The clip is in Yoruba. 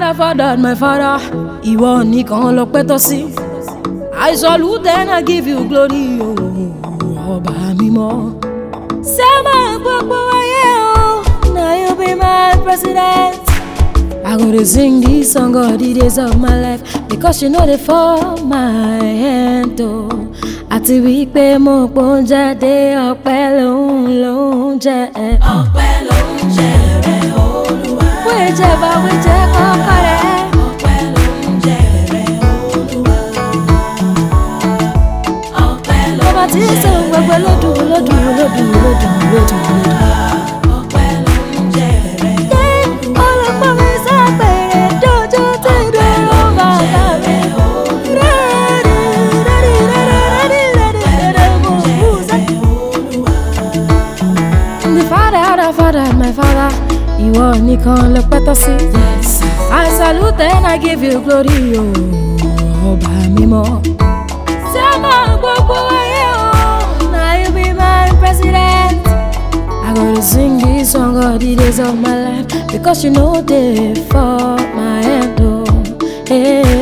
Father, my Father, ìwọ nìkan lọ́pẹ́ tọ́ sí. I salute and I give you glory, oh, ọba mímọ́. Sẹ́mà gbogbo ayé o, now you be my president. I go to sing this song all the days of my life, because you know they fall my hand, oh. Àti wípé mo pọ́n jáde, ọpẹ́ ló ń jẹ́. Ọpẹ́ ló ń jẹ́ rẹ̀ Olúwa. Wíjẹ́ bá wíjẹ́ kọ́kọ́ rẹ̀. Ọpẹ́ ló ń jẹ́ rẹ̀ Olúwa. Ọpẹ́ ló Ọba tí ń sọ gbogbo lódùn. Ọpẹ́ ló ń jẹ́ rẹ̀ Olúwa. Ọlọ́pàá mi sápẹ̀rẹ̀ dojú tí dúró bàbá mi. The Father, my Father, ìwọ nìkan lọ́pẹ́ tọ́ sí. I salute and I give you glory, oh, ọba mímọ́. Sẹ́mà gbogbo ayé o, now you be my president. I gotta sing this song all the days of my life, because you know they for my hand, oh, hey.